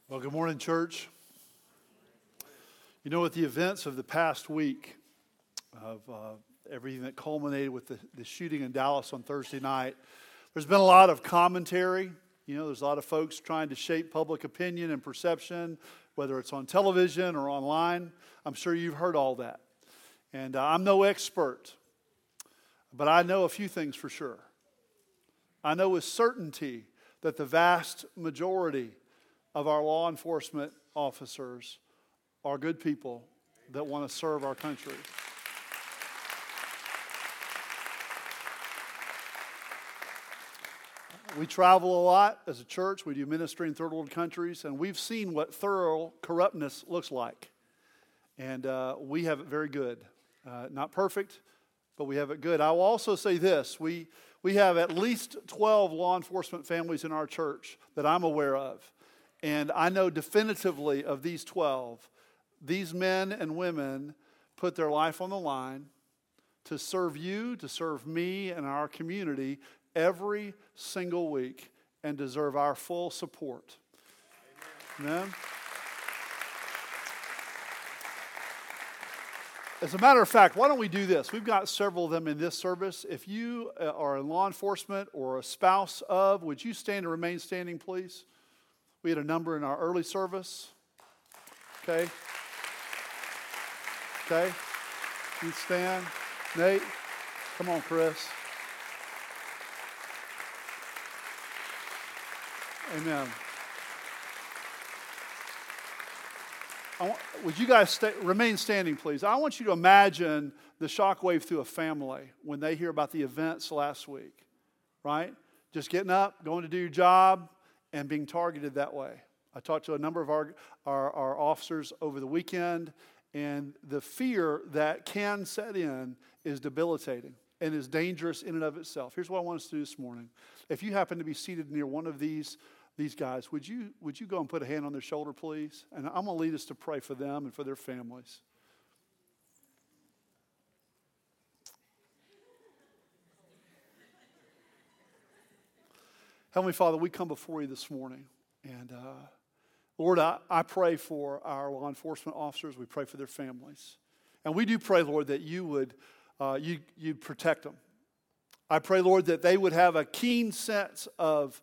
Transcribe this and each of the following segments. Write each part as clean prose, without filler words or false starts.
Well, good morning, church. You know, with the events of the past week, of everything that culminated with the shooting in Dallas on Thursday night, there's been a lot of commentary. You know, there's a lot of folks trying to shape public opinion and perception, whether it's on television or online. I'm sure you've heard all that. And I'm no expert, but I know a few things for sure. I know with certainty that the vast majority of our law enforcement officers are good people that want to serve our country. We travel a lot as a church. We do ministry in third world countries, and we've seen what thorough corruptness looks like. And we have it very good. Not perfect, but we have it good. I will also say this. We have at least 12 law enforcement families in our church that I'm aware of. And I know definitively of these 12, these men and women put their life on the line to serve you, to serve me and our community every single week and deserve our full support. Amen? As a matter of fact, why don't we do this? We've got several of them in this service. If you are in law enforcement or a spouse of, would you stand and remain standing, please? We had a number in our early service. Okay. Okay. You stand. Nate, come on, Chris. Amen. Would you guys remain standing, please? I want you to imagine the shockwave through a family when they hear about the events last week, right? Just getting up, going to do your job, and being targeted that way. I talked to a number of our officers over the weekend, and the fear that can set in is debilitating and is dangerous in and of itself. Here's what I want us to do this morning. If you happen to be seated near one of these guys, would you go and put a hand on their shoulder, please? And I'm going to lead us to pray for them and for their families. Heavenly Father, we come before you this morning. And Lord, I pray for our law enforcement officers. We pray for their families. And we do pray, Lord, that you would you'd protect them. I pray, Lord, that they would have a keen sense of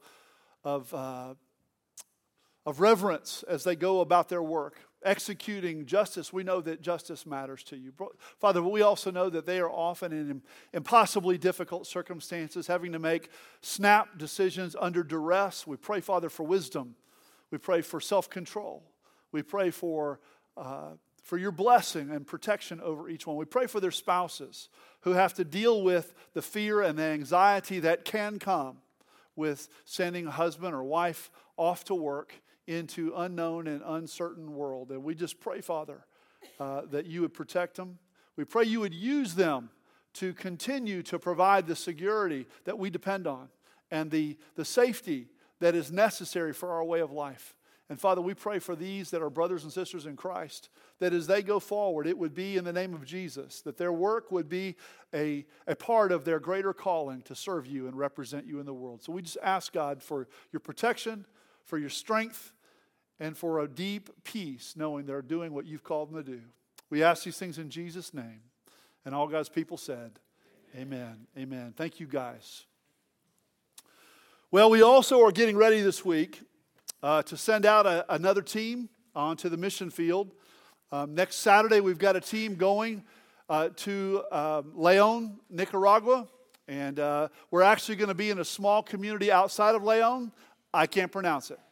reverence as they go about their work. Executing justice, we know that justice matters to you. Father, but we also know that they are often in impossibly difficult circumstances, having to make snap decisions under duress. We pray, Father, for wisdom. We pray for self-control. We pray for your blessing and protection over each one. We pray for their spouses who have to deal with the fear and the anxiety that can come with sending a husband or wife off to work into unknown and uncertain world. And we just pray, Father, that you would protect them. We pray you would use them to continue to provide the security that we depend on and the safety that is necessary for our way of life. And Father, we pray for these that are brothers and sisters in Christ, that as they go forward, it would be in the name of Jesus, that their work would be a part of their greater calling to serve you and represent you in the world. So we just ask, God, for your protection, for your strength, and for a deep peace, knowing they're doing what you've called them to do. We ask these things in Jesus' name. And all God's people said, amen. Amen. Thank you, guys. Well, we also are getting ready this week to send out another team onto the mission field. Next Saturday, we've got a team going to Leon, Nicaragua. And we're actually going to be in a small community outside of Leon. I can't pronounce it.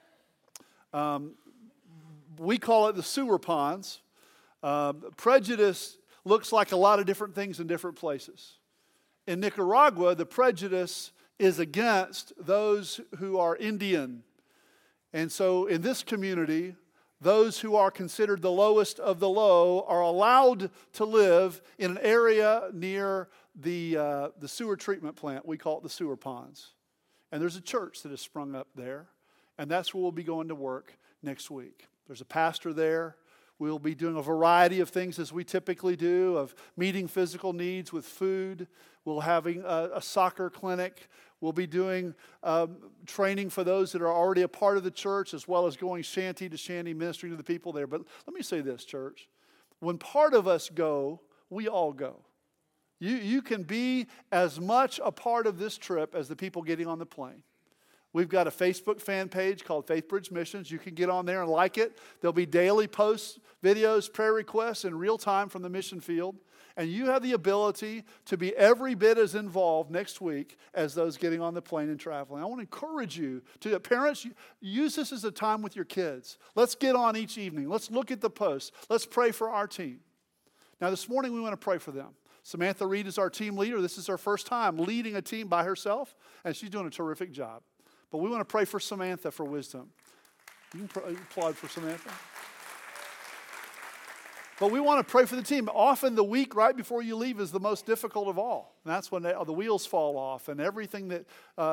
We call it the sewer ponds. Prejudice looks like a lot of different things in different places. In Nicaragua, the prejudice is against those who are Indian. And so in this community, those who are considered the lowest of the low are allowed to live in an area near the sewer treatment plant. We call it the sewer ponds. And there's a church that has sprung up there. And that's where we'll be going to work next week. There's a pastor there. We'll be doing a variety of things as we typically do, of meeting physical needs with food. We'll having a soccer clinic. We'll be doing training for those that are already a part of the church, as well as going shanty to shanty, ministering to the people there. But let me say this, church. When part of us go, we all go. You can be as much a part of this trip as the people getting on the plane. We've got a Facebook fan page called FaithBridge Missions. You can get on there and like it. There'll be daily posts, videos, prayer requests in real time from the mission field. And you have the ability to be every bit as involved next week as those getting on the plane and traveling. I want to encourage you to, parents, use this as a time with your kids. Let's get on each evening. Let's look at the posts. Let's pray for our team. Now this morning we want to pray for them. Samantha Reed is our team leader. This is her first time leading a team by herself, and she's doing a terrific job. But we want to pray for Samantha for wisdom. You can applaud for Samantha. But we want to pray for the team. Often the week right before you leave is the most difficult of all. And that's when the wheels fall off and everything that,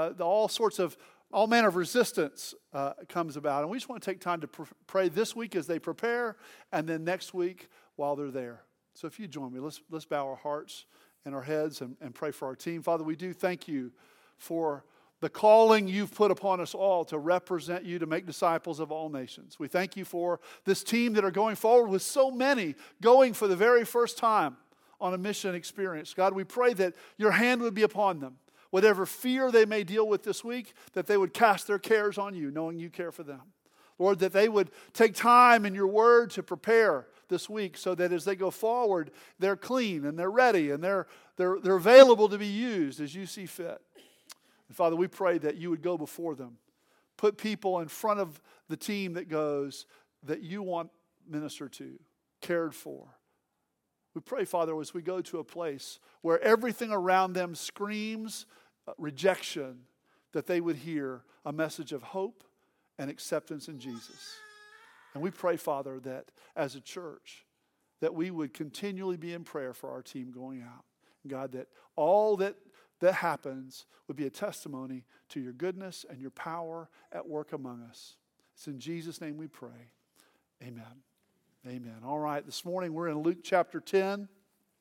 all manner of resistance comes about. And we just want to take time to pray this week as they prepare, and then next week while they're there. So if you join me, let's bow our hearts and our heads and pray for our team. Father, we do thank you for the calling you've put upon us all to represent you, to make disciples of all nations. We thank you for this team that are going forward with so many going for the very first time on a mission experience. God, we pray that your hand would be upon them. Whatever fear they may deal with this week, that they would cast their cares on you, knowing you care for them. Lord, that they would take time in your word to prepare this week so that as they go forward, they're clean and they're ready and they're available to be used as you see fit. And Father, we pray that you would go before them. Put people in front of the team that goes that you want ministered to, cared for. We pray, Father, as we go to a place where everything around them screams rejection, that they would hear a message of hope and acceptance in Jesus. And we pray, Father, that as a church, that we would continually be in prayer for our team going out. God, that all that happens would be a testimony to your goodness and your power at work among us. It's in Jesus' name we pray. Amen. Amen. All right, this morning we're in Luke chapter 10.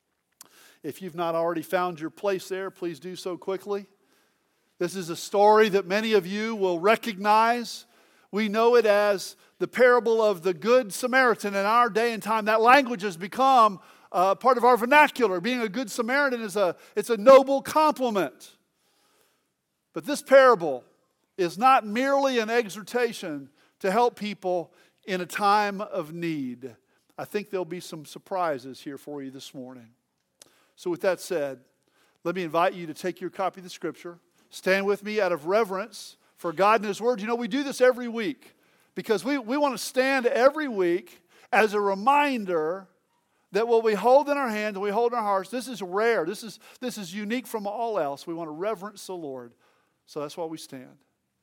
If you've not already found your place there, please do so quickly. This is a story that many of you will recognize. We know it as the parable of the Good Samaritan in our day and time. That language has become part of our vernacular. Being a good Samaritan it's a noble compliment. But this parable is not merely an exhortation to help people in a time of need. I think there'll be some surprises here for you this morning. So with that said, let me invite you to take your copy of the Scripture. Stand with me out of reverence for God and His Word. You know, we do this every week because we want to stand every week as a reminder that what we hold in our hands and we hold in our hearts, this is rare. This is unique from all else. We want to reverence the Lord. So that's why we stand.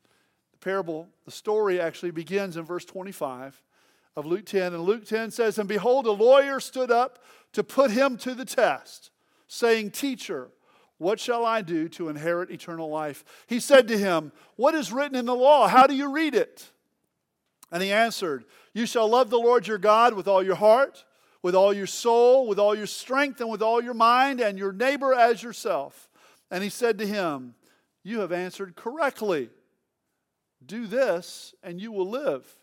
The story actually begins in verse 25 of Luke 10. And Luke 10 says, "And behold, a lawyer stood up to put him to the test, saying, 'Teacher, what shall I do to inherit eternal life?' He said to him, 'What is written in the law? How do you read it?' And he answered, 'You shall love the Lord your God with all your heart, with all your soul, with all your strength, and with all your mind, and your neighbor as yourself.' And he said to him, 'You have answered correctly. Do this, and you will live.'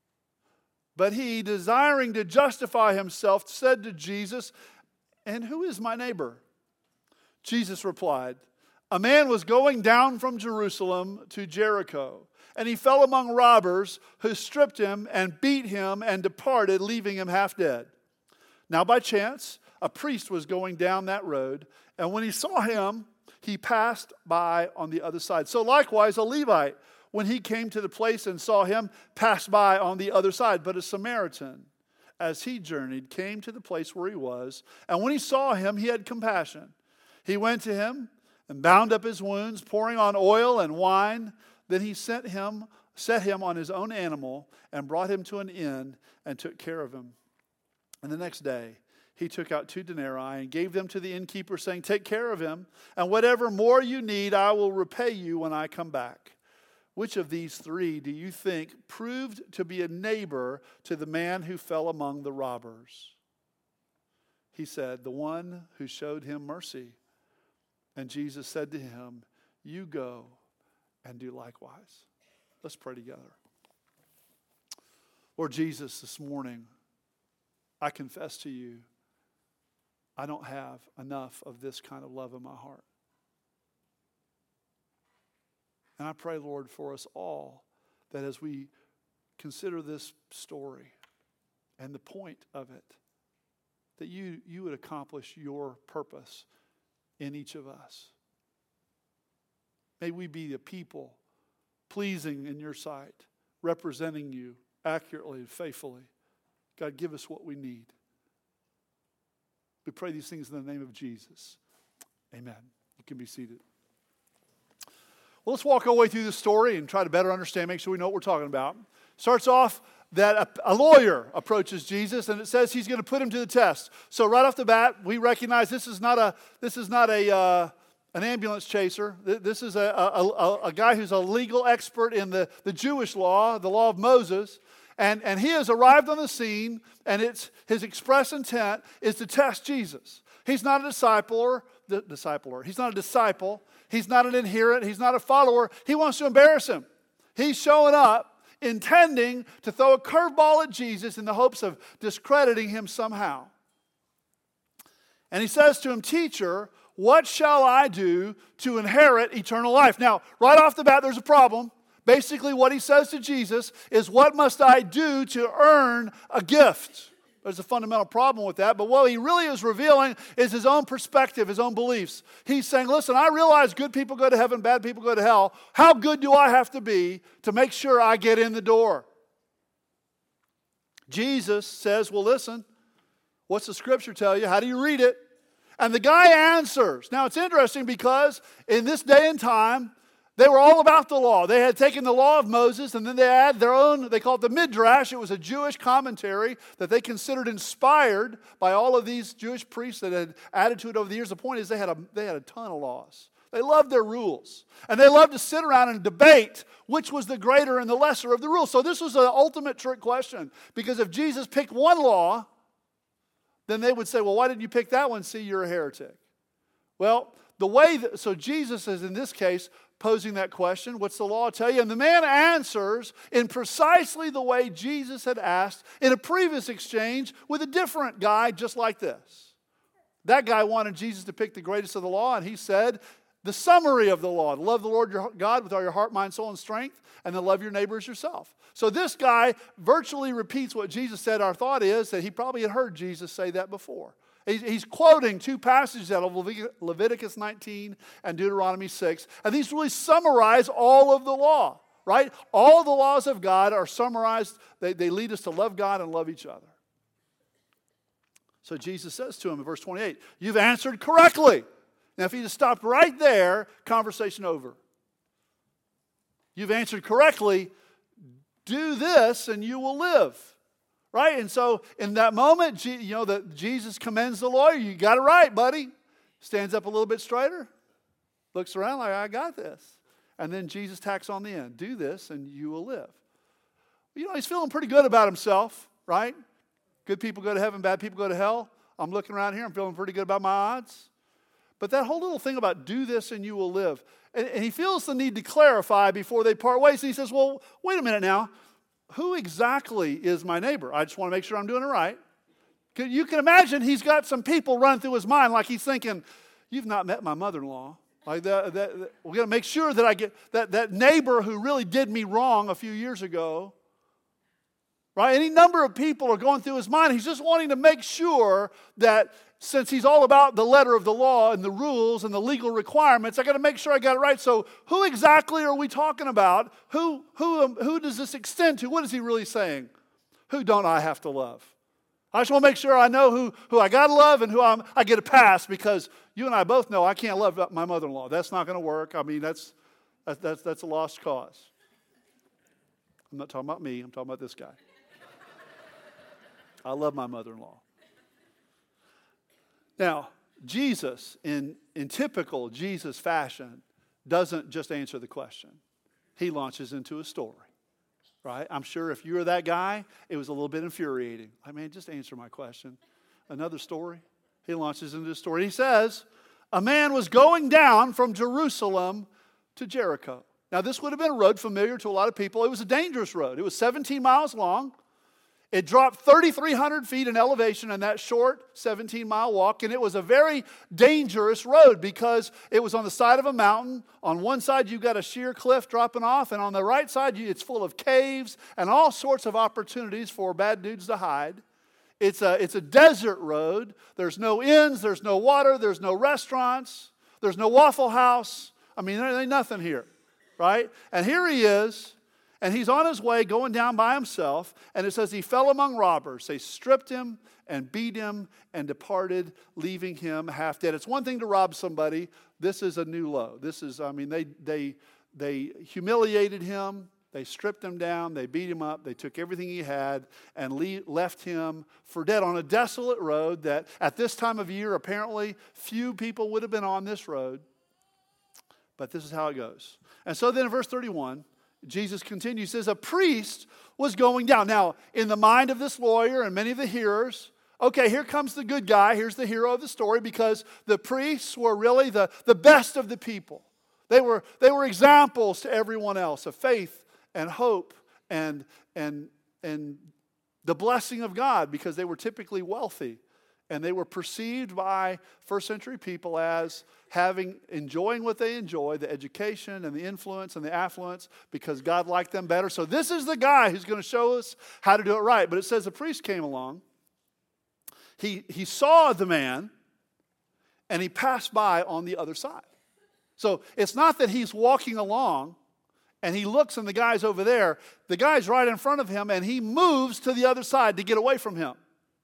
But he, desiring to justify himself, said to Jesus, 'And who is my neighbor?' Jesus replied, 'A man was going down from Jerusalem to Jericho, and he fell among robbers who stripped him and beat him and departed, leaving him half dead. Now by chance, a priest was going down that road, and when he saw him, he passed by on the other side. So likewise, a Levite, when he came to the place and saw him, passed by on the other side. But a Samaritan, as he journeyed, came to the place where he was, and when he saw him, he had compassion. He went to him and bound up his wounds, pouring on oil and wine. Then he set him on his own animal and brought him to an inn and took care of him. And the next day he took out 2 denarii and gave them to the innkeeper, saying, 'Take care of him, and whatever more you need I will repay you when I come back.' Which of these 3 do you think proved to be a neighbor to the man who fell among the robbers?" He said, "The one who showed him mercy." And Jesus said to him, you go and do likewise. Let's pray together. Lord Jesus, this morning, I confess to you, I don't have enough of this kind of love in my heart. And I pray, Lord, for us all, that as we consider this story and the point of it, that you would accomplish your purpose in each of us. May we be a people pleasing in your sight, representing you accurately and faithfully. God, give us what we need. We pray these things in the name of Jesus. Amen. You can be seated. Well, let's walk our way through the story and try to better understand, make sure we know what we're talking about. Starts off that a lawyer approaches Jesus, and it says he's going to put him to the test. So right off the bat, we recognize this is not an ambulance chaser. This is a guy who's a legal expert in the Jewish law, the law of Moses. And he has arrived on the scene, and his express intent is to test Jesus. He's not a discipler. He's not a disciple. He's not an adherent. He's not a follower. He wants to embarrass him. He's showing up intending to throw a curveball at Jesus in the hopes of discrediting him somehow. And he says to him, "Teacher, what shall I do to inherit eternal life?" Now, right off the bat, there's a problem. Basically, what he says to Jesus is, what must I do to earn a gift? There's a fundamental problem with that, but what he really is revealing is his own perspective, his own beliefs. He's saying, listen, I realize good people go to heaven, bad people go to hell. How good do I have to be to make sure I get in the door? Jesus says, well, listen, what's the scripture tell you? How do you read it? And the guy answers. Now, it's interesting because in this day and time, they were all about the law. They had taken the law of Moses, and then they had their own, they called it the Midrash. It was a Jewish commentary that they considered inspired by all of these Jewish priests that had added to it over the years. The point is they had a ton of laws. They loved their rules. And they loved to sit around and debate which was the greater and the lesser of the rules. So this was an ultimate trick question. Because if Jesus picked one law, then they would say, well, why didn't you pick that one? See, you're a heretic. Well, so Jesus is in this case posing that question, what's the law tell you? And the man answers in precisely the way Jesus had asked in a previous exchange with a different guy just like this. That guy wanted Jesus to pick the greatest of the law, and he said the summary of the law: to love the Lord your God with all your heart, mind, soul, and strength, and then love your neighbor as yourself. So this guy virtually repeats what Jesus said. Our thought is that he probably had heard Jesus say that before. He's quoting two passages out of Leviticus 19 and Deuteronomy 6. And these really summarize all of the law, right? All the laws of God are summarized. They lead us to love God and love each other. So Jesus says to him in verse 28, you've answered correctly. Now, if he just stopped right there, conversation over. You've answered correctly. Do this and you will live. Right? And so in that moment, Jesus commends the lawyer. You got it right, buddy. Stands up a little bit straighter. Looks around like, I got this. And then Jesus tacks on the end. Do this and you will live. He's feeling pretty good about himself, right? Good people go to heaven, bad people go to hell. I'm looking around here. I'm feeling pretty good about my odds. But that whole little thing about do this and you will live. And he feels the need to clarify before they part ways. And he says, well, wait a minute now. Who exactly is my neighbor? I just want to make sure I'm doing it right. You can imagine he's got some people running through his mind like he's thinking, you've not met my mother-in-law. Like we're going to make sure that I get that neighbor who really did me wrong a few years ago. Right? Any number of people are going through his mind. He's just wanting to make sure that since he's all about the letter of the law and the rules and the legal requirements, I got to make sure I got it right. So who exactly are we talking about? Who does this extend to? What is he really saying? Who don't I have to love? I just want to make sure I know who I got to love and who I get a pass, because you and I both know I can't love my mother-in-law. That's not going to work. I mean, that's a lost cause. I'm not talking about me. I'm talking about this guy. I love my mother-in-law. Now, Jesus, in typical Jesus fashion, doesn't just answer the question. He launches into a story, right? I'm sure if you were that guy, it was a little bit infuriating. I mean, just answer my question. Another story. He launches into a story. He says, a man was going down from Jerusalem to Jericho. Now, this would have been a road familiar to a lot of people. It was a dangerous road. It was 17 miles long. It dropped 3,300 feet in elevation in that short 17-mile walk, and it was a very dangerous road because it was on the side of a mountain. On one side, you've got a sheer cliff dropping off, and on the right side, it's full of caves and all sorts of opportunities for bad dudes to hide. It's a desert road. There's no inns, there's no water, there's no restaurants, there's no Waffle House. I mean, there ain't nothing here, right? And here he is. And he's on his way going down by himself. And it says he fell among robbers. They stripped him and beat him and departed, leaving him half dead. It's one thing to rob somebody. This is a new low. They humiliated him. They stripped him down. They beat him up. They took everything he had and left him for dead on a desolate road that at this time of year, apparently, few people would have been on this road. But this is how it goes. And so then in verse 31, Jesus continues, says, a priest was going down. Now, in the mind of this lawyer and many of the hearers, okay, here comes the good guy. Here's the hero of the story because the priests were really the best of the people. They were examples to everyone else of faith and hope and the blessing of God because they were typically wealthy. And they were perceived by first century people as enjoying what they enjoy, the education and the influence and the affluence, because God liked them better. So this is the guy who's going to show us how to do it right. But it says the priest came along. He saw the man, and he passed by on the other side. So it's not that he's walking along, and he looks and the guy's over there. The guy's right in front of him, and he moves to the other side to get away from him.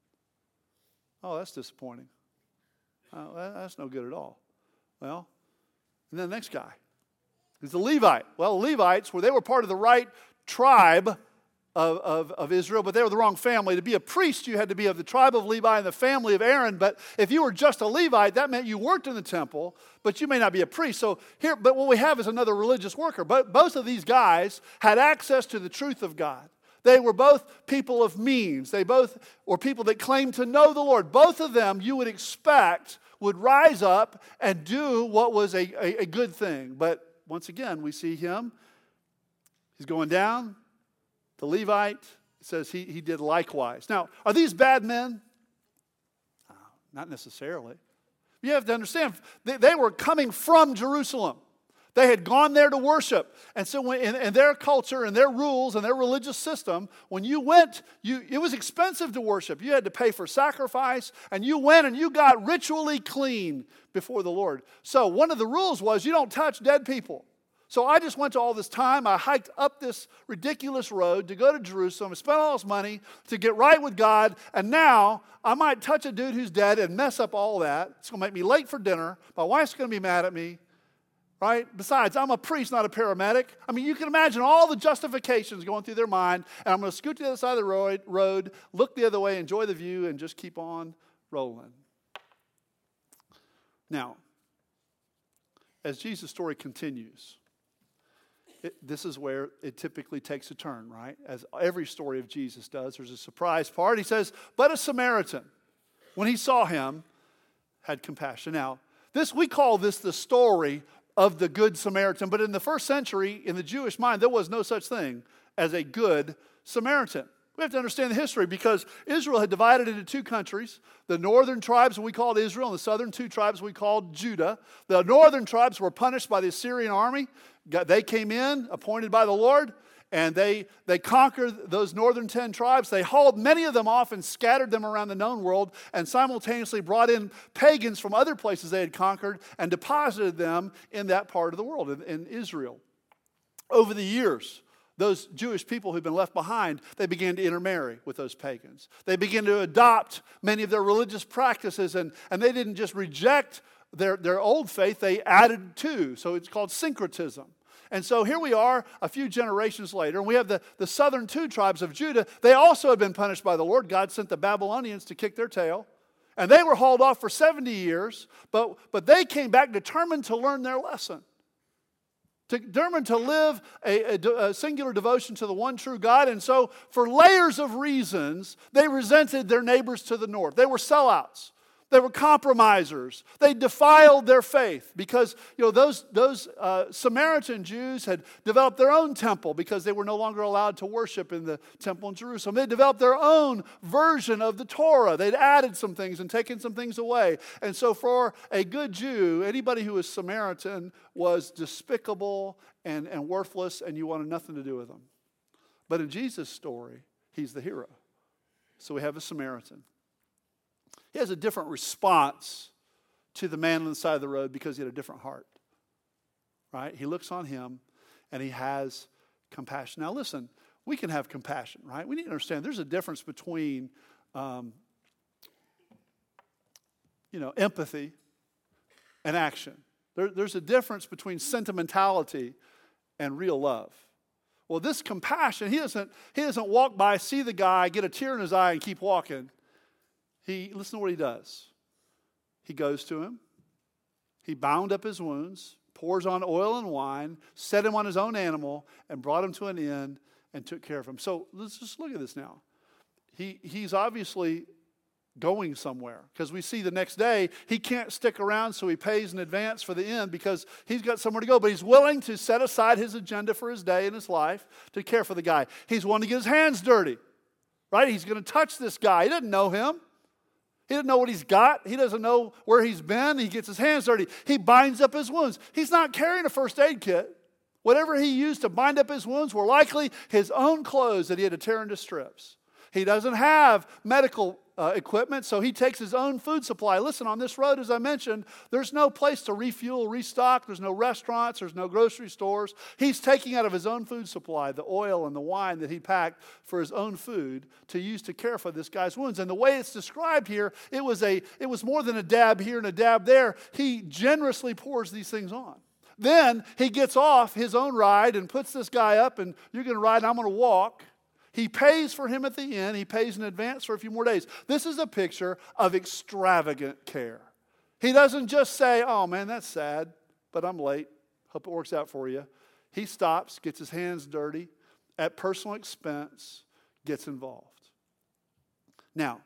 Oh, that's disappointing. Oh, that's no good at all. Well, and then the next guy is the Levite. Well, Levites, they were part of the right tribe of Israel, but they were the wrong family. To be a priest, you had to be of the tribe of Levi and the family of Aaron. But if you were just a Levite, that meant you worked in the temple, but you may not be a priest. But what we have is another religious worker. But both of these guys had access to the truth of God. They were both people of means. They both were people that claimed to know the Lord. Both of them, you would expect, would rise up and do what was a good thing. But once again, we see him. He's going down. The Levite says he did likewise. Now, are these bad men? Not necessarily. You have to understand, they were coming from Jerusalem. They had gone there to worship. And so in their culture and their rules and their religious system, when you went, it was expensive to worship. You had to pay for sacrifice, and you went and you got ritually clean before the Lord. So one of the rules was you don't touch dead people. So I just went to all this time. I hiked up this ridiculous road to go to Jerusalem, spent all this money to get right with God, and now I might touch a dude who's dead and mess up all that. It's going to make me late for dinner. My wife's going to be mad at me. Right? Besides, I'm a priest, not a paramedic. I mean, you can imagine all the justifications going through their mind, and I'm going to scoot to the other side of the road, look the other way, enjoy the view, and just keep on rolling. Now, as Jesus' story continues, this is where it typically takes a turn, right? As every story of Jesus does, there's a surprise part. He says, but a Samaritan, when he saw him, had compassion. Now, we call this the story of the Good Samaritan. But in the first century, in the Jewish mind, there was no such thing as a Good Samaritan. We have to understand the history because Israel had divided into two countries. The northern tribes we called Israel and the southern two tribes we called Judah. The northern tribes were punished by the Assyrian army. They came in, appointed by the Lord, and they conquered those northern 10 tribes. They hauled many of them off and scattered them around the known world and simultaneously brought in pagans from other places they had conquered and deposited them in that part of the world, in Israel. Over the years, those Jewish people who'd been left behind, they began to intermarry with those pagans. They began to adopt many of their religious practices, and they didn't just reject their old faith, they added to. So it's called syncretism. And so here we are a few generations later, and we have the southern two tribes of Judah. They also had been punished by the Lord. God sent the Babylonians to kick their tail. And they were hauled off for 70 years, but they came back determined to learn their lesson. Determined to live a singular devotion to the one true God. And so for layers of reasons, they resented their neighbors to the north. They were sellouts. They were compromisers. They defiled their faith because those Samaritan Jews had developed their own temple because they were no longer allowed to worship in the temple in Jerusalem. They developed their own version of the Torah. They'd added some things and taken some things away. And so for a good Jew, anybody who was Samaritan was despicable and worthless, and you wanted nothing to do with them. But in Jesus' story, he's the hero. So we have a Samaritan. He has a different response to the man on the side of the road because he had a different heart. Right? He looks on him and he has compassion. Now listen, we can have compassion, right? We need to understand there's a difference between empathy and action. There's a difference between sentimentality and real love. Well, this compassion, he doesn't walk by, see the guy, get a tear in his eye, and keep walking. Listen to what he does. He goes to him. He bound up his wounds, pours on oil and wine, set him on his own animal, and brought him to an inn and took care of him. So let's just look at this now. He's obviously going somewhere because we see the next day he can't stick around, so he pays in advance for the inn because he's got somewhere to go. But he's willing to set aside his agenda for his day and his life to care for the guy. He's willing to get his hands dirty, right? He's going to touch this guy. He doesn't know him. He doesn't know what he's got. He doesn't know where he's been. He gets his hands dirty. He binds up his wounds. He's not carrying a first aid kit. Whatever he used to bind up his wounds were likely his own clothes that he had to tear into strips. He doesn't have medical equipment, so he takes his own food supply. Listen, on this road, as I mentioned, there's no place to refuel, restock. There's no restaurants. There's no grocery stores. He's taking out of his own food supply the oil and the wine that he packed for his own food to use to care for this guy's wounds. And the way it's described here, it was more than a dab here and a dab there. He generously pours these things on. Then he gets off his own ride and puts this guy up, and you're going to ride, and I'm going to walk. He pays for him at the end. He pays in advance for a few more days. This is a picture of extravagant care. He doesn't just say, oh man, that's sad, but I'm late. Hope it works out for you. He stops, gets his hands dirty, at personal expense, gets involved. Now,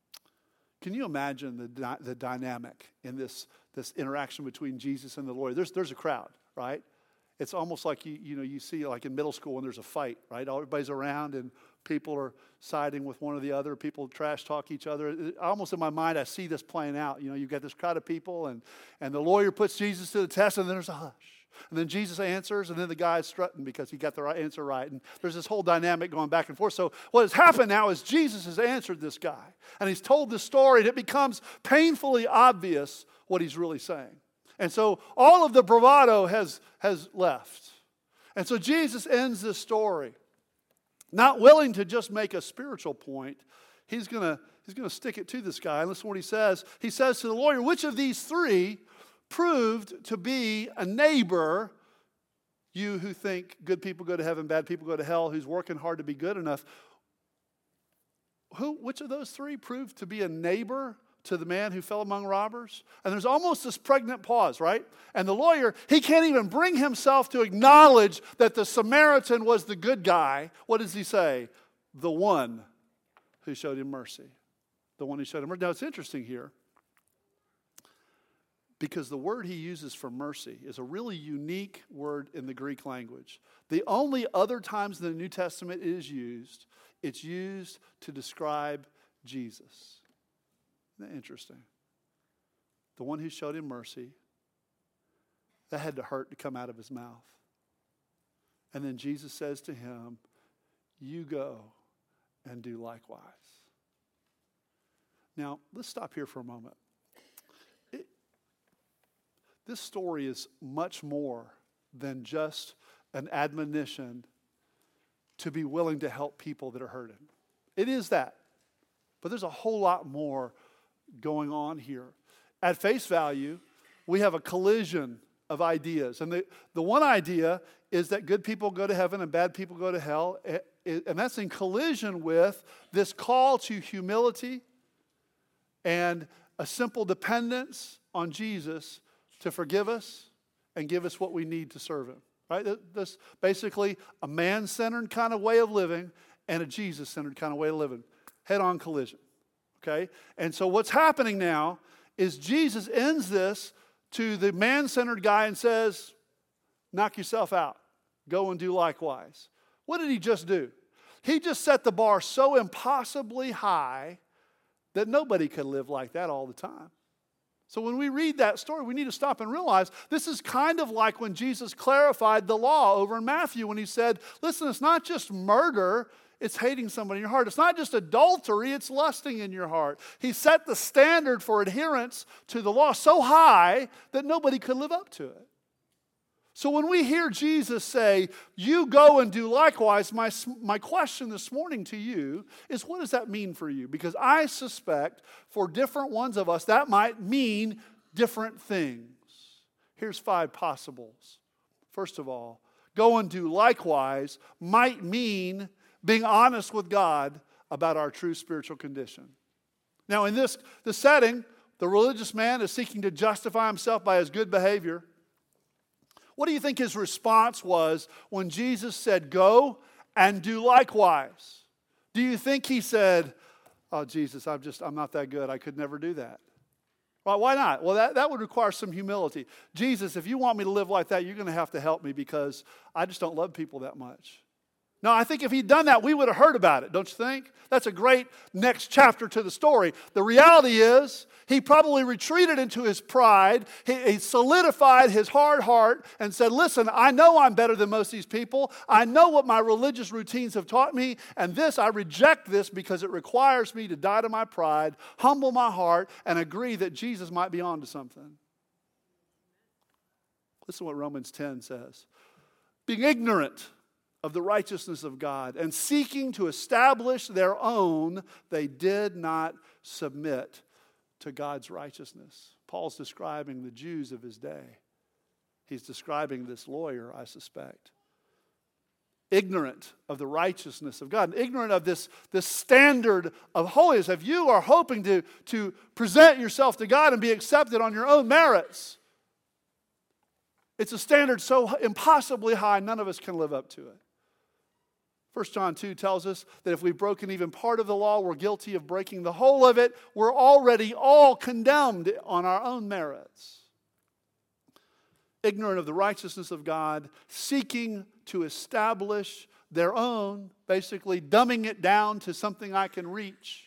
can you imagine the dynamic in this interaction between Jesus and the lawyer? There's a crowd, right? It's almost like you see like in middle school when there's a fight, right? Everybody's around and people are siding with one or the other. People trash talk each other. Almost in my mind, I see this playing out. You've got this crowd of people and the lawyer puts Jesus to the test, and then there's a hush. And then Jesus answers, and then the guy's strutting because he got the right answer right. And there's this whole dynamic going back and forth. So what has happened now is Jesus has answered this guy, and he's told this story, and it becomes painfully obvious what he's really saying. And so all of the bravado has left. And so Jesus ends this story. Not willing to just make a spiritual point, he's going to stick it to this guy. And listen to what he says. He says to the lawyer, which of these three proved to be a neighbor, you who think good people go to heaven, bad people go to hell, who's working hard to be good enough? Which of those three proved to be a neighbor to the man who fell among robbers? And there's almost this pregnant pause, right? And the lawyer, he can't even bring himself to acknowledge that the Samaritan was the good guy. What does he say? The one who showed him mercy. The one who showed him mercy. Now it's interesting here because the word he uses for mercy is a really unique word in the Greek language. The only other times in the New Testament it is used, it's used to describe Jesus. Isn't that interesting? The one who showed him mercy, that had to hurt to come out of his mouth. And then Jesus says to him, you go and do likewise. Now, let's stop here for a moment. This story is much more than just an admonition to be willing to help people that are hurting. It is that. But there's a whole lot more going on here. At face value, we have a collision of ideas. And the one idea is that good people go to heaven and bad people go to hell. And that's in collision with this call to humility and a simple dependence on Jesus to forgive us and give us what we need to serve him. Right? That's basically a man-centered kind of way of living and a Jesus-centered kind of way of living. Head-on collision. okay? And so what's happening now is Jesus ends this to the man-centered guy and says, knock yourself out. Go and do likewise. What did he just do? He just set the bar so impossibly high that nobody could live like that all the time. So when we read that story, we need to stop and realize this is kind of like when Jesus clarified the law over in Matthew when he said, listen, it's not just murder, it's hating somebody in your heart. It's not just adultery, it's lusting in your heart. He set the standard for adherence to the law so high that nobody could live up to it. So when we hear Jesus say, you go and do likewise, my question this morning to you is, what does that mean for you? Because I suspect for different ones of us, that might mean different things. Here's 5 possibles. First of all, go and do likewise might mean being honest with God about our true spiritual condition. Now in this setting, the religious man is seeking to justify himself by his good behavior. What do you think his response was when Jesus said, go and do likewise? Do you think he said, oh, Jesus, I'm not that good. I could never do that. Well, why not? Well, that would require some humility. Jesus, if you want me to live like that, you're going to have to help me because I just don't love people that much. No, I think if he'd done that, we would have heard about it, don't you think? That's a great next chapter to the story. The reality is, he probably retreated into his pride. He solidified his hard heart and said, listen, I know I'm better than most of these people. I know what my religious routines have taught me, and I reject this because it requires me to die to my pride, humble my heart, and agree that Jesus might be on to something. Listen to what Romans 10 says. Being ignorant of the righteousness of God and seeking to establish their own, they did not submit to God's righteousness. Paul's describing the Jews of his day. He's describing this lawyer, I suspect. Ignorant of the righteousness of God, ignorant of this standard of holiness. If you are hoping to present yourself to God and be accepted on your own merits, it's a standard so impossibly high, none of us can live up to it. 1 John 2 tells us that if we've broken even part of the law, we're guilty of breaking the whole of it. We're already all condemned on our own merits. Ignorant of the righteousness of God, seeking to establish their own, basically dumbing it down to something I can reach.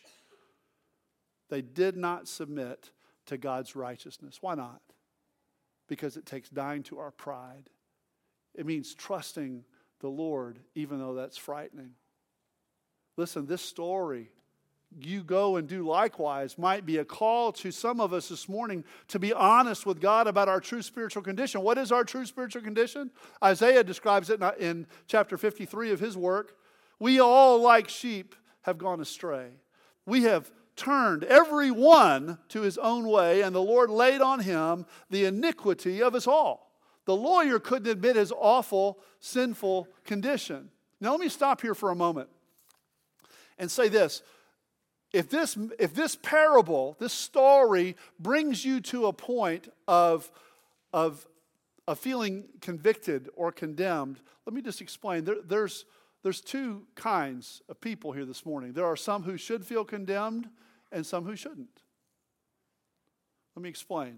They did not submit to God's righteousness. Why not? Because it takes dying to our pride. It means trusting the Lord, even though that's frightening. Listen, this story, you go and do likewise, might be a call to some of us this morning to be honest with God about our true spiritual condition. What is our true spiritual condition? Isaiah describes it in chapter 53 of his work. We all, like sheep, have gone astray. We have turned every one to his own way, and the Lord laid on him the iniquity of us all. The lawyer couldn't admit his awful, sinful condition. Now let me stop here for a moment and say this. If this parable, this story, brings you to a point of feeling convicted or condemned, let me just explain. There's 2 kinds of people here this morning. There are some who should feel condemned and some who shouldn't. Let me explain.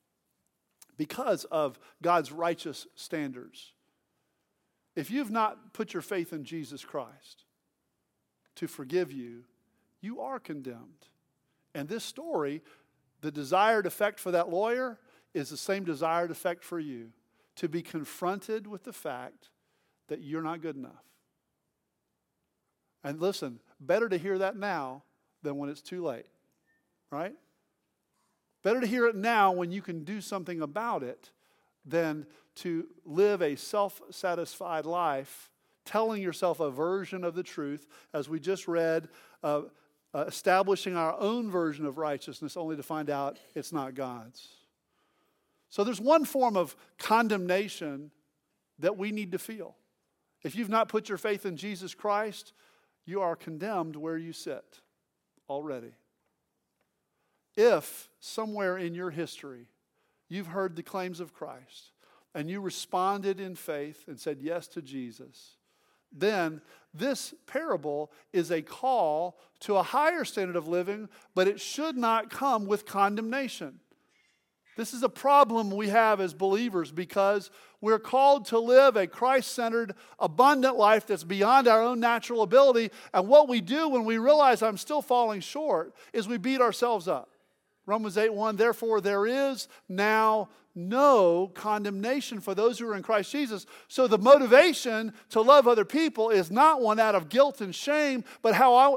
Because of God's righteous standards, if you've not put your faith in Jesus Christ to forgive you, you are condemned. And this story, the desired effect for that lawyer is the same desired effect for you, to be confronted with the fact that you're not good enough. And listen, better to hear that now than when it's too late, right? Better to hear it now when you can do something about it than to live a self-satisfied life, telling yourself a version of the truth, as we just read, establishing our own version of righteousness only to find out it's not God's. So there's one form of condemnation that we need to feel. If you've not put your faith in Jesus Christ, you are condemned where you sit already. If somewhere in your history you've heard the claims of Christ and you responded in faith and said yes to Jesus, then this parable is a call to a higher standard of living, but it should not come with condemnation. This is a problem we have as believers because we're called to live a Christ-centered, abundant life that's beyond our own natural ability. And what we do when we realize I'm still falling short is we beat ourselves up. Romans 8:1, therefore there is now no condemnation for those who are in Christ Jesus. So the motivation to love other people is not one out of guilt and shame, but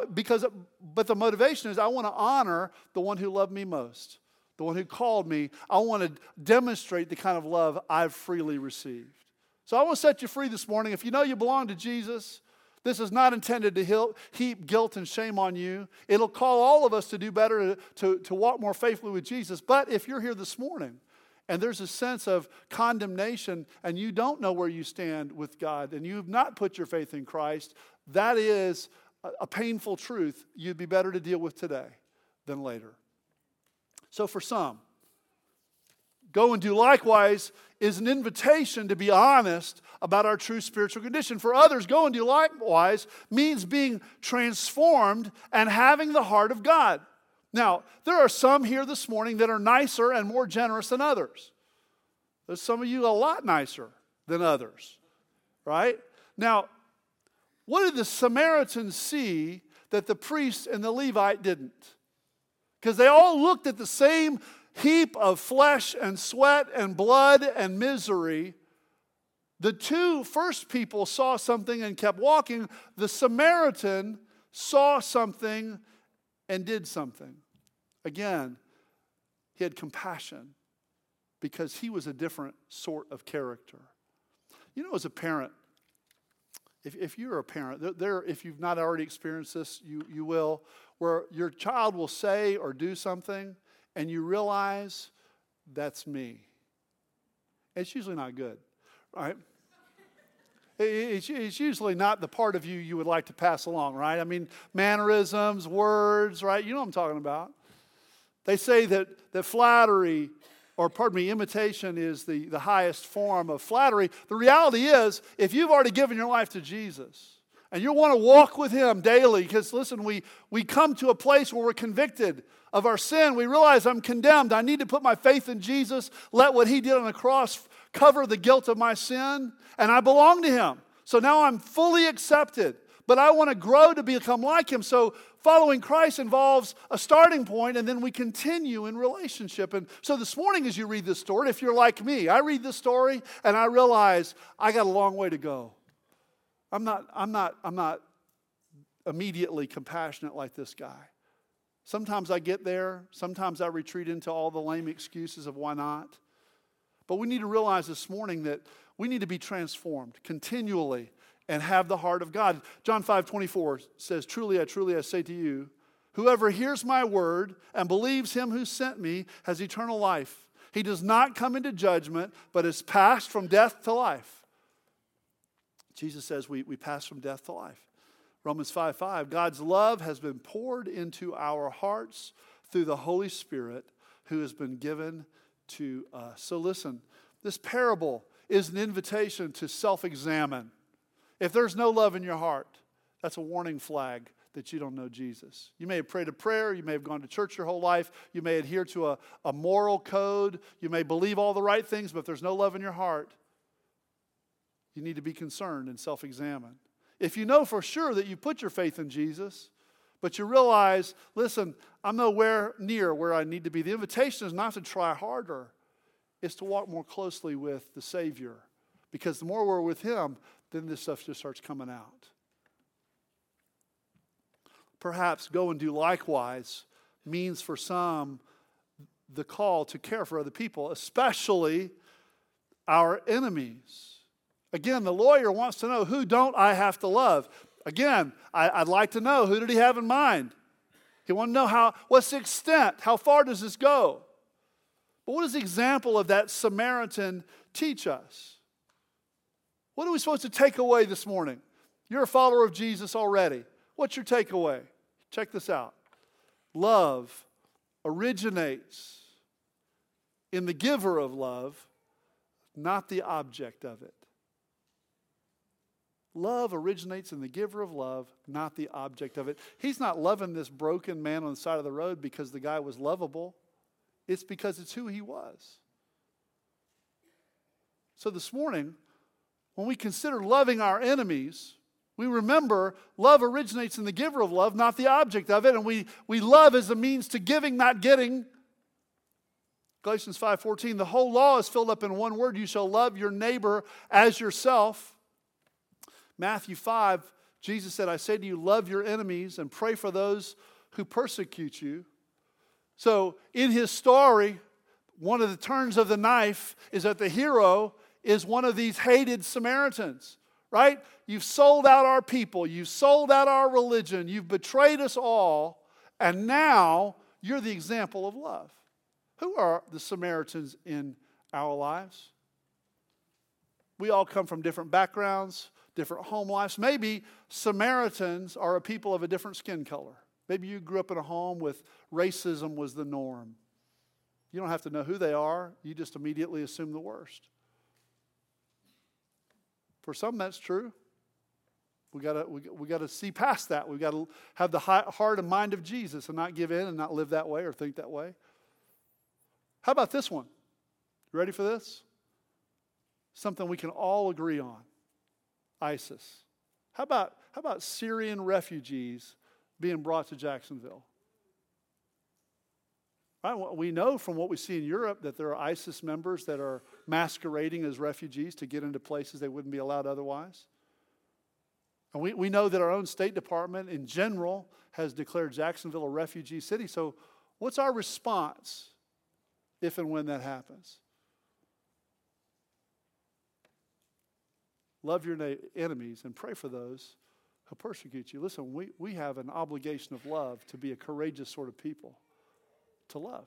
the motivation is I want to honor the one who loved me most. The one who called me. I want to demonstrate the kind of love I've freely received. So I want to set you free this morning. If you know you belong to Jesus, this is not intended to heap guilt and shame on you. It'll call all of us to do better, to walk more faithfully with Jesus. But if you're here this morning and there's a sense of condemnation and you don't know where you stand with God and you've not put your faith in Christ, that is a painful truth you'd be better to deal with today than later. So for some, go and do likewise is an invitation to be honest about our true spiritual condition. For others, go and do likewise means being transformed and having the heart of God. Now, there are some here this morning that are nicer and more generous than others. There's some of you a lot nicer than others, right? Now, what did the Samaritans see that the priest and the Levite didn't? Because they all looked at the same heap of flesh and sweat and blood and misery. The two first people saw something and kept walking. The Samaritan saw something and did something. Again, he had compassion because he was a different sort of character. You know, as a parent, if you're a parent, if you've not already experienced this, you will, where your child will say or do something and you realize that's me. It's usually not good, right? It's usually not the part of you would like to pass along, right? I mean, mannerisms, words, right? You know what I'm talking about. They say that flattery, imitation is the highest form of flattery. The reality is, if you've already given your life to Jesus, and you want to walk with Him daily, because listen, we come to a place where we're convicted of our sin. We realize I'm condemned. I need to put my faith in Jesus, let what He did on the cross cover the guilt of my sin, and I belong to Him. So now I'm fully accepted, but I want to grow to become like Him. So following Christ involves a starting point, and then we continue in relationship. And so this morning as you read this story, if you're like me, I read this story and I realize I got a long way to go. I'm not immediately compassionate like this guy. Sometimes I get there. Sometimes I retreat into all the lame excuses of why not. But we need to realize this morning that we need to be transformed continually and have the heart of God. John 5:24 says, truly I say to you, whoever hears my word and believes Him who sent me has eternal life. He does not come into judgment, but is passed from death to life. Jesus says we pass from death to life. Romans 5:5, God's love has been poured into our hearts through the Holy Spirit who has been given to us. So listen, this parable is an invitation to self-examine. If there's no love in your heart, that's a warning flag that you don't know Jesus. You may have prayed a prayer. You may have gone to church your whole life. You may adhere to a moral code. You may believe all the right things, but if there's no love in your heart, you need to be concerned and self-examine. If you know for sure that you put your faith in Jesus, but you realize, listen, I'm nowhere near where I need to be. The invitation is not to try harder. It's to walk more closely with the Savior. Because the more we're with Him, then this stuff just starts coming out. Perhaps go and do likewise means for some the call to care for other people, especially our enemies. Again, the lawyer wants to know, who don't I have to love? Again, I'd like to know, who did he have in mind? He wants to know what's the extent? How far does this go? But what does the example of that Samaritan teach us? What are we supposed to take away this morning? You're a follower of Jesus already. What's your takeaway? Check this out. Love originates in the giver of love, not the object of it. Love originates in the giver of love, not the object of it. He's not loving this broken man on the side of the road because the guy was lovable. It's because it's who he was. So this morning, when we consider loving our enemies, we remember love originates in the giver of love, not the object of it. And we love as a means to giving, not getting. Galatians 5:14, the whole law is filled up in one word. You shall love your neighbor as yourself. Matthew 5, Jesus said, I say to you, love your enemies and pray for those who persecute you. So in his story, one of the turns of the knife is that the hero is one of these hated Samaritans, right? You've sold out our people. You've sold out our religion. You've betrayed us all. And now you're the example of love. Who are the Samaritans in our lives? We all come from different backgrounds, different home lives. Maybe Samaritans are a people of a different skin color. Maybe you grew up in a home with racism was the norm. You don't have to know who they are. You just immediately assume the worst. For some, that's true. We got to see past that. We got to have the heart and mind of Jesus and not give in and not live that way or think that way. How about this one? You ready for this? Something we can all agree on. ISIS. How about Syrian refugees being brought to Jacksonville? Right? We know from what we see in Europe that there are ISIS members that are masquerading as refugees to get into places they wouldn't be allowed otherwise. And we know that our own State Department in general has declared Jacksonville a refugee city. So what's our response if and when that happens? Love your enemies and pray for those who persecute you. Listen, we have an obligation of love to be a courageous sort of people, to love.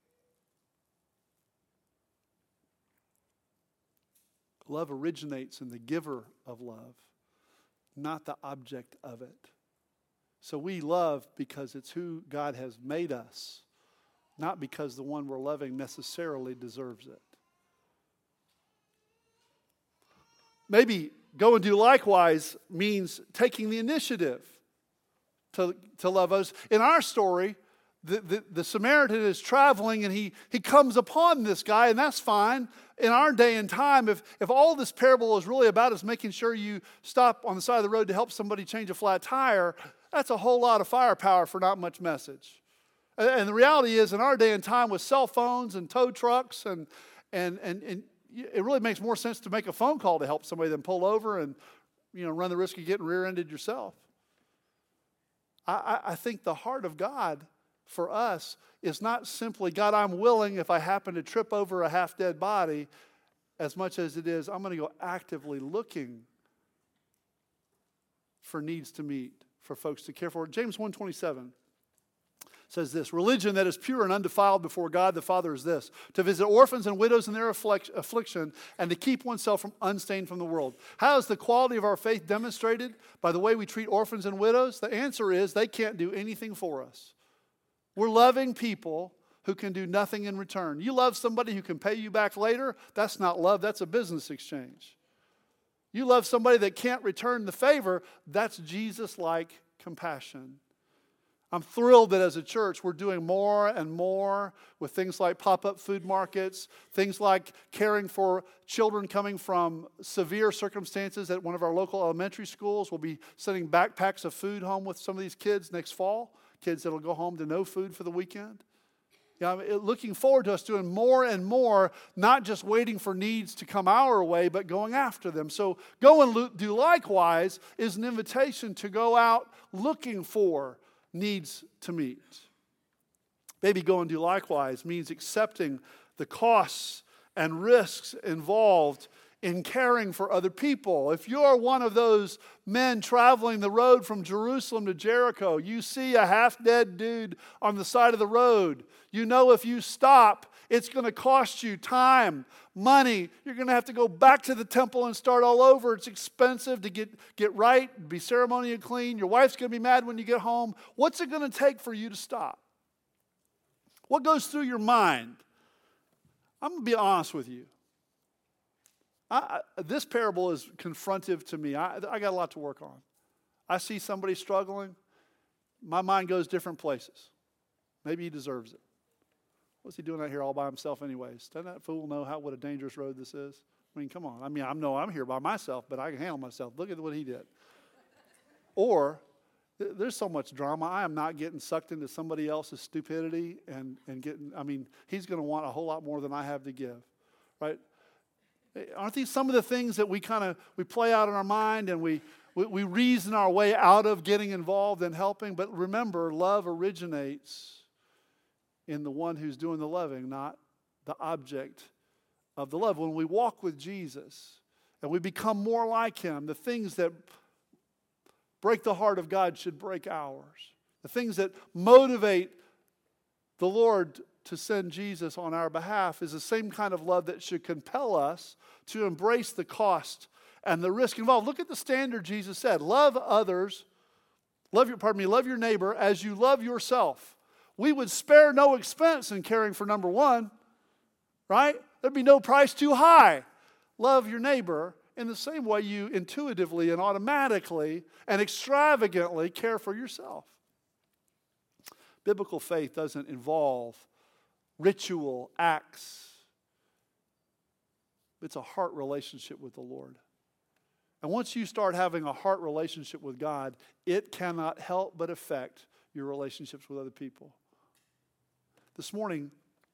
Love originates in the giver of love, not the object of it. So we love because it's who God has made us, not because the one we're loving necessarily deserves it. Maybe go and do likewise means taking the initiative to love others. In our story, the Samaritan is traveling and he comes upon this guy, and that's fine. In our day and time, if all this parable is really about is making sure you stop on the side of the road to help somebody change a flat tire, that's a whole lot of firepower for not much message. And the reality is, in our day and time with cell phones and tow trucks and it really makes more sense to make a phone call to help somebody than pull over and run the risk of getting rear-ended yourself. I think the heart of God for us is not simply, God, I'm willing if I happen to trip over a half-dead body, as much as it is, I'm going to go actively looking for needs to meet, for folks to care for. James 1:27 says this, religion that is pure and undefiled before God the Father is this, to visit orphans and widows in their affliction and to keep oneself unstained from the world. How is the quality of our faith demonstrated? By the way we treat orphans and widows? The answer is they can't do anything for us. We're loving people who can do nothing in return. You love somebody who can pay you back later? That's not love, that's a business exchange. You love somebody that can't return the favor? That's Jesus-like compassion. I'm thrilled that as a church we're doing more and more with things like pop-up food markets, things like caring for children coming from severe circumstances at one of our local elementary schools. We'll be sending backpacks of food home with some of these kids next fall, kids that will go home to no food for the weekend. I'm looking forward to us doing more and more, not just waiting for needs to come our way, but going after them. So go and do likewise is an invitation to go out looking for needs to meet. Maybe go and do likewise means accepting the costs and risks involved in caring for other people. If you're one of those men traveling the road from Jerusalem to Jericho, you see a half-dead dude on the side of the road. You know if you stop, it's going to cost you time, money. You're going to have to go back to the temple and start all over. It's expensive to get right, be ceremonially clean. Your wife's going to be mad when you get home. What's it going to take for you to stop? What goes through your mind? I'm going to be honest with you. This parable is confrontive to me. I got a lot to work on. I see somebody struggling. My mind goes different places. Maybe he deserves it. What's he doing out here all by himself anyways? Doesn't that fool know what a dangerous road this is? I mean, come on. I mean, I know I'm here by myself, but I can handle myself. Look at what he did. Or there's so much drama. I am not getting sucked into somebody else's stupidity and getting, he's going to want a whole lot more than I have to give, right? Aren't these some of the things that we play out in our mind and we reason our way out of getting involved and helping? But remember, love originates in the one who's doing the loving, not the object of the love. When we walk with Jesus and we become more like him, the things that break the heart of God should break ours. The things that motivate the Lord to send Jesus on our behalf is the same kind of love that should compel us to embrace the cost and the risk involved. Look at the standard Jesus said. Love others, love your neighbor as you love yourself. We would spare no expense in caring for number one, right? There'd be no price too high. Love your neighbor in the same way you intuitively and automatically and extravagantly care for yourself. Biblical faith doesn't involve ritual acts. It's a heart relationship with the Lord. And once you start having a heart relationship with God, it cannot help but affect your relationships with other people. This morning,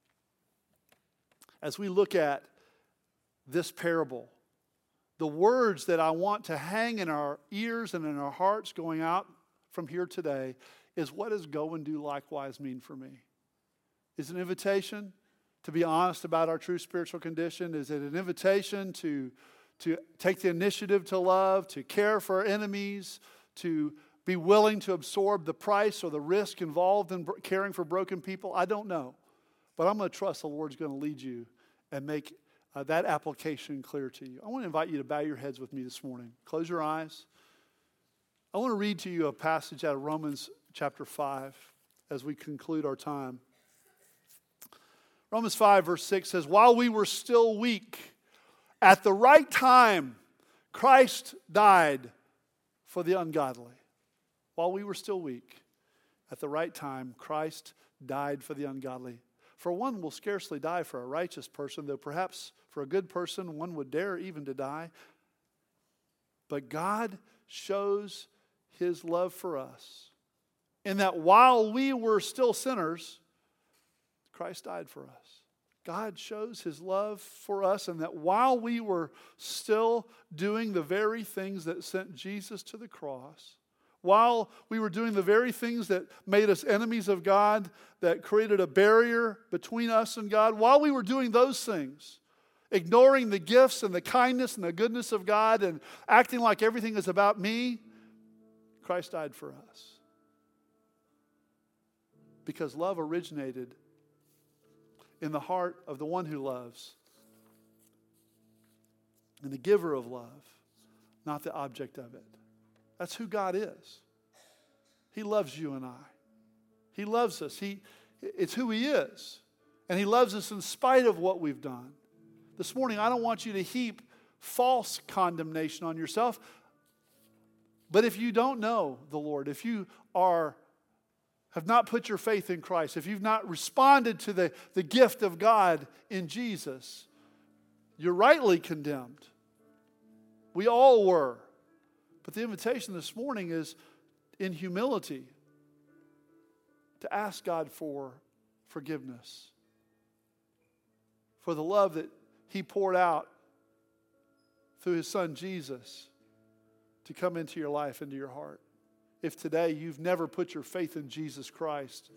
as we look at this parable, the words that I want to hang in our ears and in our hearts going out from here today is, what does go and do likewise mean for me? Is it an invitation to be honest about our true spiritual condition? Is it an invitation to take the initiative to love, to care for our enemies, to be willing to absorb the price or the risk involved in caring for broken people? I don't know. But I'm going to trust the Lord's going to lead you and make that application clear to you. I want to invite you to bow your heads with me this morning. Close your eyes. I want to read to you a passage out of Romans chapter 5 as we conclude our time. Romans 5 verse 6 says, while we were still weak, at the right time, Christ died for the ungodly. While we were still weak, at the right time, Christ died for the ungodly. For one will scarcely die for a righteous person, though perhaps for a good person one would dare even to die. But God shows his love for us in that while we were still sinners, Christ died for us. God shows his love for us in that while we were still doing the very things that sent Jesus to the cross, while we were doing the very things that made us enemies of God, that created a barrier between us and God, while we were doing those things, ignoring the gifts and the kindness and the goodness of God and acting like everything is about me, Christ died for us. Because love originated in the heart of the one who loves and the giver of love, not the object of it. That's who God is. He loves you and I. He loves us. It's who he is. And he loves us in spite of what we've done. This morning, I don't want you to heap false condemnation on yourself. But if you don't know the Lord, if you have not put your faith in Christ, if you've not responded to the gift of God in Jesus, you're rightly condemned. We all were. But the invitation this morning is in humility to ask God for forgiveness, for the love that he poured out through his son Jesus to come into your life, into your heart. If today you've never put your faith in Jesus Christ,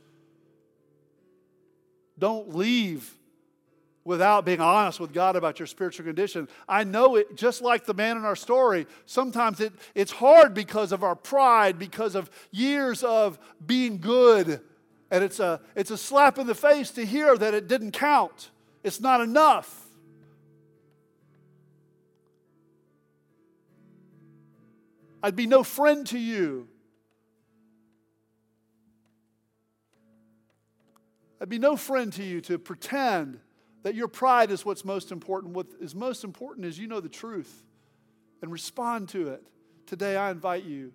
don't leave without being honest with God about your spiritual condition. I know it, just like the man in our story, sometimes it's hard because of our pride, because of years of being good. And it's a slap in the face to hear that it didn't count. It's not enough. I'd be no friend to you. I'd be no friend to you to pretend That your pride is what's most important. What is most important is you know the truth and respond to it. Today I invite you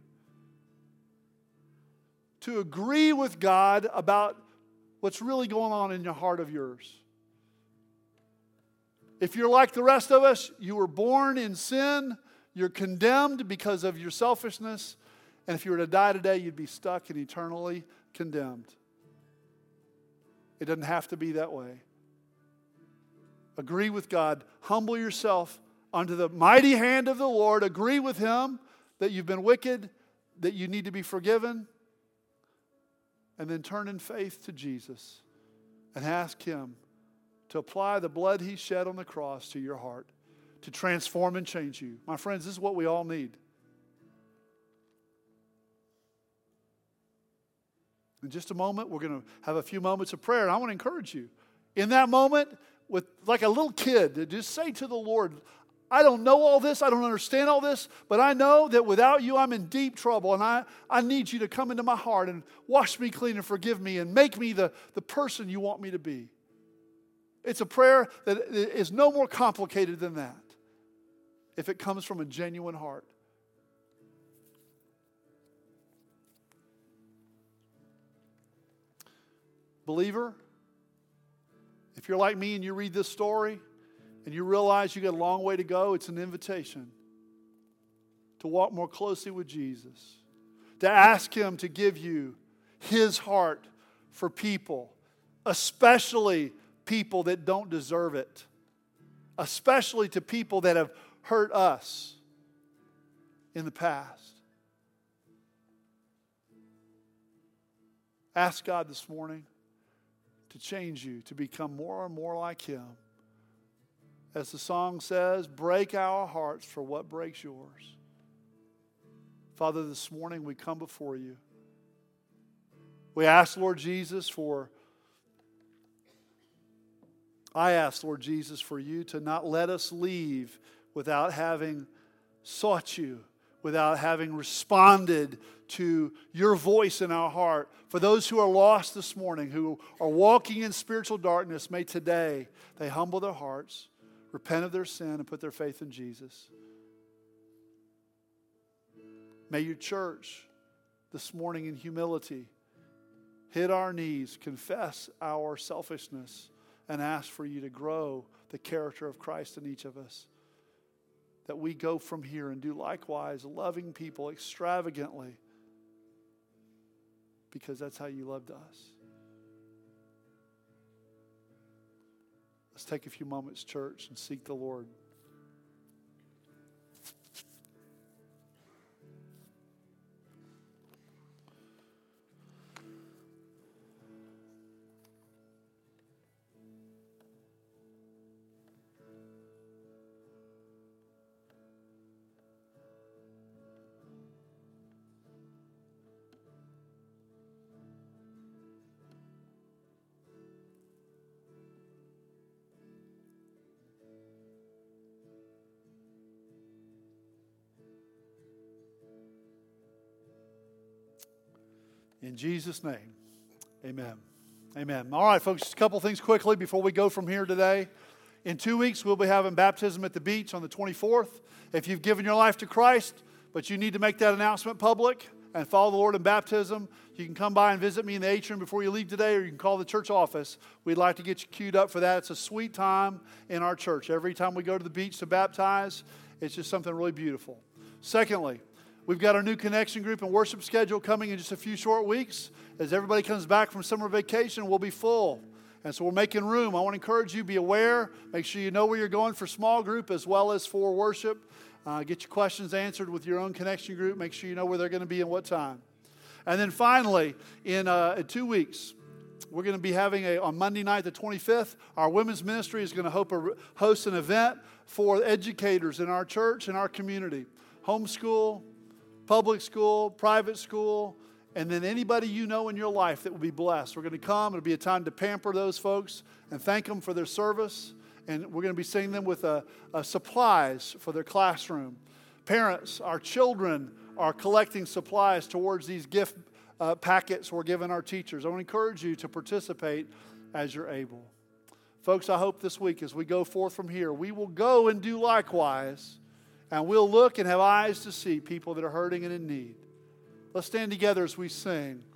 to agree with God about what's really going on in your heart of yours. If you're like the rest of us, you were born in sin, you're condemned because of your selfishness, and if you were to die today, you'd be stuck and eternally condemned. It doesn't have to be that way. Agree with God. Humble yourself under the mighty hand of the Lord. Agree with Him that you've been wicked, that you need to be forgiven, and then turn in faith to Jesus and ask Him to apply the blood He shed on the cross to your heart, to transform and change you. My friends, this is what we all need. In just a moment, we're going to have a few moments of prayer, and I want to encourage you. In that moment, with like a little kid, to just say to the Lord, I don't know all this, I don't understand all this, but I know that without you I'm in deep trouble, and I need you to come into my heart and wash me clean and forgive me and make me the person you want me to be. It's a prayer that is no more complicated than that if it comes from a genuine heart. Believer, if you're like me and you read this story and you realize you got a long way to go, it's an invitation to walk more closely with Jesus, to ask Him to give you His heart for people, especially people that don't deserve it, especially to people that have hurt us in the past. Ask God this morning to change you, to become more and more like Him. As the song says, break our hearts for what breaks yours. Father, this morning we come before you. We ask, Lord Jesus, I ask, Lord Jesus, for you to not let us leave without having sought you, without having responded to your voice in our heart. For those who are lost this morning, who are walking in spiritual darkness, may today they humble their hearts, repent of their sin, and put their faith in Jesus. May your church this morning in humility hit our knees, confess our selfishness, and ask for you to grow the character of Christ in each of us. That we go from here and do likewise, loving people extravagantly, because that's how you loved us. Let's take a few moments, church, and seek the Lord. In Jesus' name, amen. Amen. All right, folks, just a couple things quickly before we go from here today. In 2 weeks, we'll be having baptism at the beach on the 24th. If you've given your life to Christ, but you need to make that announcement public and follow the Lord in baptism, you can come by and visit me in the atrium before you leave today, or you can call the church office. We'd like to get you queued up for that. It's a sweet time in our church. Every time we go to the beach to baptize, it's just something really beautiful. Secondly, we've got our new connection group and worship schedule coming in just a few short weeks. As everybody comes back from summer vacation, we'll be full. And so we're making room. I want to encourage you, be aware. Make sure you know where you're going for small group as well as for worship. Get your questions answered with your own connection group. Make sure you know where they're going to be and what time. And then finally, in 2 weeks, we're going to be having on Monday night, the 25th, our women's ministry is going to host an event for educators in our church and our community. Homeschool, public school, private school, and then anybody you know in your life that will be blessed. We're going to come. It'll be a time to pamper those folks and thank them for their service. And we're going to be sending them with supplies for their classroom. Parents, our children are collecting supplies towards these gift packets we're giving our teachers. I want to encourage you to participate as you're able. Folks, I hope this week as we go forth from here, we will go and do likewise, and we'll look and have eyes to see people that are hurting and in need. Let's stand together as we sing.